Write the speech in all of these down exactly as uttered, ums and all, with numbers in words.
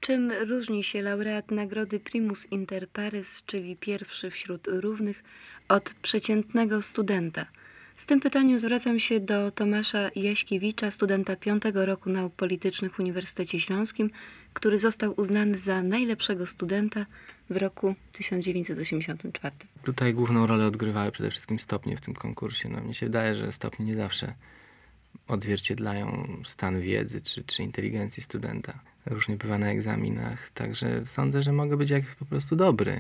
Czym różni się laureat nagrody Primus Inter Pares, czyli pierwszy wśród równych, od przeciętnego studenta? Z tym pytaniem zwracam się do Tomasza Jaśkiewicza, studenta piątego roku nauk politycznych w Uniwersytecie Śląskim, który został uznany za najlepszego studenta w roku tysiąc dziewięćset osiemdziesiątym czwartym. Tutaj główną rolę odgrywały przede wszystkim stopnie w tym konkursie. No, mnie się wydaje, że stopnie nie zawsze odzwierciedlają stan wiedzy czy, czy inteligencji studenta. Różnie bywa na egzaminach, także sądzę, że mogę być jak po prostu dobry.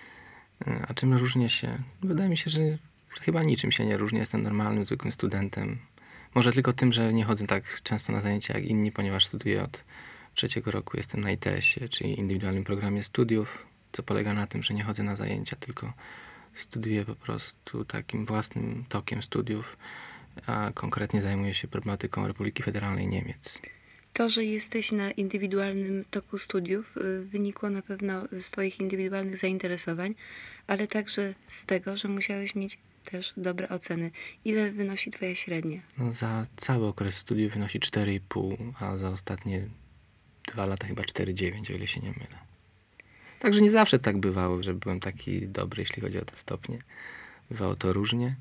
A czym różnię się? Wydaje mi się, że chyba niczym się nie różnię. Jestem normalnym, zwykłym studentem. Może tylko tym, że nie chodzę tak często na zajęcia jak inni, ponieważ studiuję od trzeciego roku. Jestem na I T S ie, czyli indywidualnym programie studiów, co polega na tym, że nie chodzę na zajęcia, tylko studiuję po prostu takim własnym tokiem studiów, a konkretnie zajmuję się problematyką Republiki Federalnej Niemiec. To, że jesteś na indywidualnym toku studiów, y, wynikło na pewno z Twoich indywidualnych zainteresowań, ale także z tego, że musiałeś mieć też dobre oceny. Ile wynosi Twoja średnia? No, za cały okres studiów wynosi cztery i pół, a za ostatnie dwa lata chyba cztery przecinek dziewięć, o ile się nie mylę. Także nie zawsze tak bywało, że byłem taki dobry, jeśli chodzi o te stopnie. Bywało to różnie,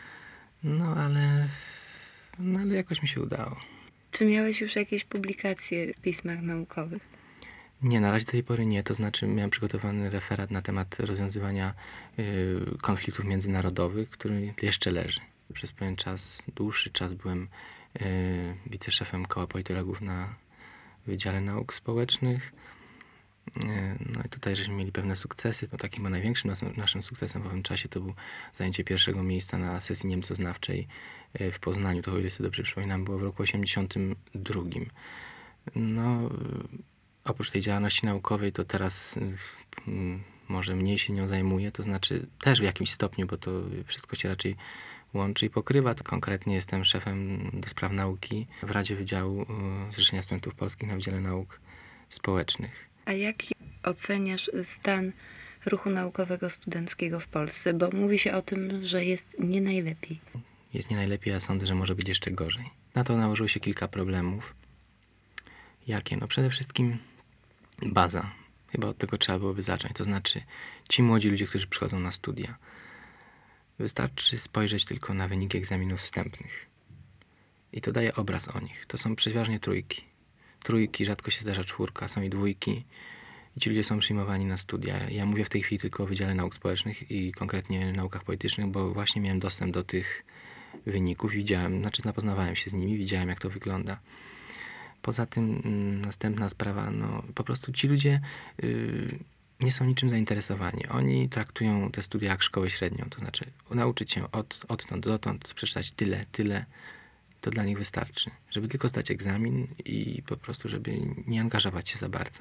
no ale, no, ale jakoś mi się udało. Czy miałeś już jakieś publikacje w pismach naukowych? Nie, na razie do tej pory nie. To znaczy miałem przygotowany referat na temat rozwiązywania y, konfliktów międzynarodowych, który jeszcze leży. Przez pewien czas, dłuższy czas byłem y, wiceszefem Koła Politologów na Wydziale Nauk Społecznych. Y, no i tutaj żeśmy mieli pewne sukcesy. No, takim największym nas, naszym sukcesem w owym czasie to było zajęcie pierwszego miejsca na sesji niemcoznawczej y, w Poznaniu. To, o ile sobie dobrze przypominam, było w roku osiemdziesiątym drugim. No... Oprócz tej działalności naukowej, to teraz hmm, może mniej się nią zajmuję, to znaczy też w jakimś stopniu, bo to wszystko się raczej łączy i pokrywa. To konkretnie jestem szefem do spraw nauki w Radzie Wydziału Zrzeszenia Studentów Polskich na Wydziale Nauk Społecznych. A jak oceniasz stan ruchu naukowego studenckiego w Polsce? Bo mówi się o tym, że jest nie najlepiej. Jest nie najlepiej, a sądzę, że może być jeszcze gorzej. Na to nałożyło się kilka problemów. Jakie? No przede wszystkim baza. Chyba od tego trzeba byłoby zacząć. To znaczy ci młodzi ludzie, którzy przychodzą na studia. Wystarczy spojrzeć tylko na wyniki egzaminów wstępnych. I to daje obraz o nich. To są przeważnie trójki. Trójki, rzadko się zdarza czwórka, są i dwójki. I ci ludzie są przyjmowani na studia. Ja mówię w tej chwili tylko o Wydziale Nauk Społecznych i konkretnie naukach politycznych, bo właśnie miałem dostęp do tych wyników. Widziałem, znaczy zapoznawałem się z nimi, widziałem jak to wygląda. Poza tym mm, następna sprawa, no po prostu ci ludzie yy, nie są niczym zainteresowani. Oni traktują te studia jak szkołę średnią, to znaczy nauczyć się od, odtąd dotąd, przeczytać tyle, tyle, to dla nich wystarczy. Żeby tylko zdać egzamin i po prostu, żeby nie angażować się za bardzo.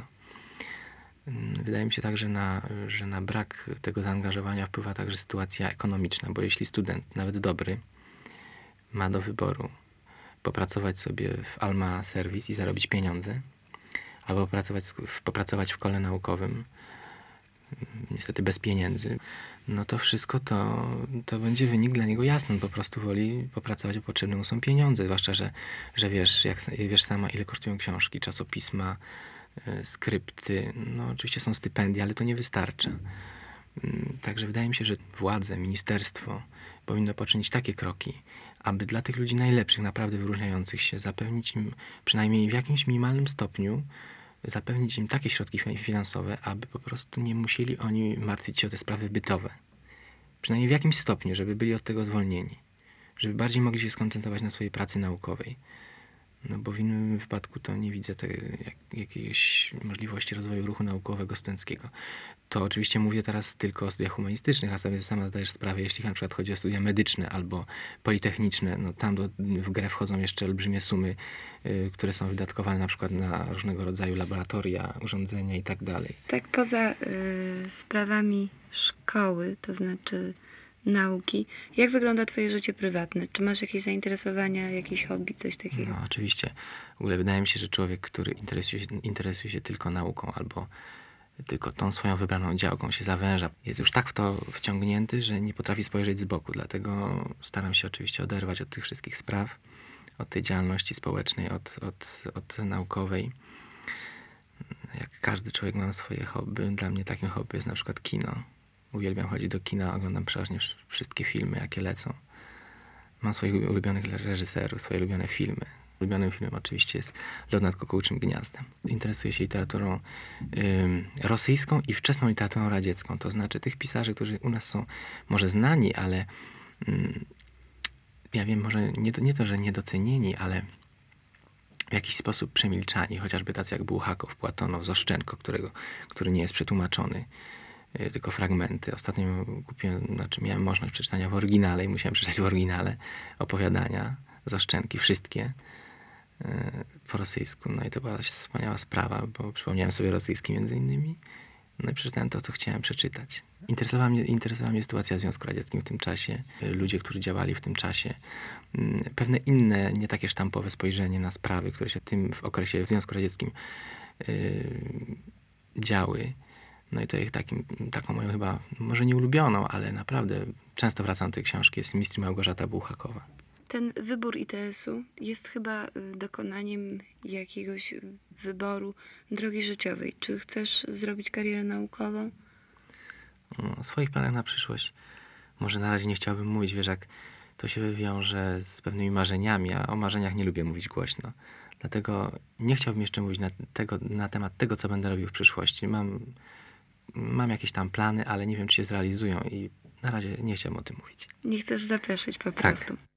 Wydaje mi się także, że na, że na brak tego zaangażowania wpływa także sytuacja ekonomiczna, bo jeśli student, nawet dobry, ma do wyboru popracować sobie w Alma Service i zarobić pieniądze, albo popracować, popracować w kole naukowym, niestety bez pieniędzy, no to wszystko to, to będzie wynik dla niego jasny. On po prostu woli popracować, bo potrzebne mu są pieniądze, zwłaszcza, że, że wiesz, jak wiesz sama, ile kosztują książki, czasopisma, skrypty. No oczywiście są stypendia, ale to nie wystarcza. Także wydaje mi się, że władze, ministerstwo powinno poczynić takie kroki, aby dla tych ludzi najlepszych, naprawdę wyróżniających się, zapewnić im przynajmniej w jakimś minimalnym stopniu, zapewnić im takie środki finansowe, aby po prostu nie musieli oni martwić się o te sprawy bytowe. Przynajmniej w jakimś stopniu, żeby byli od tego zwolnieni. Żeby bardziej mogli się skoncentrować na swojej pracy naukowej. No bo w innym wypadku to nie widzę tej, jak, jakiejś możliwości rozwoju ruchu naukowego studenckiego. To oczywiście mówię teraz tylko o studiach humanistycznych, a sobie sama zdajesz sprawę, jeśli na przykład chodzi o studia medyczne albo politechniczne, no tam do, w grę wchodzą jeszcze olbrzymie sumy, y, które są wydatkowane na przykład na różnego rodzaju laboratoria, urządzenia i tak dalej. Tak poza y, sprawami szkoły, to znaczy nauki, jak wygląda Twoje życie prywatne? Czy masz jakieś zainteresowania, jakieś hobby, coś takiego? No oczywiście. W ogóle wydaje mi się, że człowiek, który interesuje się, interesuje się tylko nauką albo tylko tą swoją wybraną działką się zawęża, jest już tak w to wciągnięty, że nie potrafi spojrzeć z boku. Dlatego staram się oczywiście oderwać od tych wszystkich spraw, od tej działalności społecznej, od, od, od naukowej. Jak każdy człowiek ma swoje hobby. Dla mnie takim hobby jest na przykład kino. Uwielbiam chodzić do kina, oglądam przeważnie wsz- wszystkie filmy, jakie lecą. Mam swoich ulubionych reżyserów, swoje ulubione filmy. Ulubionym filmem oczywiście jest Lot nad kukułczym gniazdem. Interesuję się literaturą ym, rosyjską i wczesną literaturą radziecką. To znaczy tych pisarzy, którzy u nas są może znani, ale ym, ja wiem, może nie, to- nie to, że niedocenieni, ale w jakiś sposób przemilczani, chociażby tacy jak Bułhakow, Płatonow, Zoszczenko, którego, który nie jest przetłumaczony, y, tylko fragmenty. Ostatnio kupiłem, znaczy miałem możliwość przeczytania w oryginale i musiałem przeczytać w oryginale opowiadania Zoszczenki, wszystkie y, po rosyjsku. No i to była wspaniała sprawa, bo przypomniałem sobie rosyjski między innymi. No i przeczytałem to, co chciałem przeczytać. Interesowała mnie, interesowała mnie sytuacja w Związku Radzieckim w tym czasie, y, ludzie, którzy działali w tym czasie, mm, pewne inne, nie takie sztampowe spojrzenie na sprawy, które się w tym w okresie w Związku Radzieckim y, działy. No i to jest takim, taką moją chyba, może nie ulubioną, ale naprawdę często wracam do tej książki, jest Mistrz Małgorzata Bułhakowa. Ten wybór I T S-u jest chyba y, dokonaniem jakiegoś wyboru drogi życiowej. Czy chcesz zrobić karierę naukową? O swoich planach na przyszłość może na razie nie chciałbym mówić, wiesz, jak to się wiąże z pewnymi marzeniami, a o marzeniach nie lubię mówić głośno. Dlatego nie chciałbym jeszcze mówić na, tego, na temat tego, co będę robił w przyszłości. Mam, mam jakieś tam plany, ale nie wiem, czy się zrealizują i na razie nie chciałbym o tym mówić. Nie chcesz zapeszyć po Tak. prostu.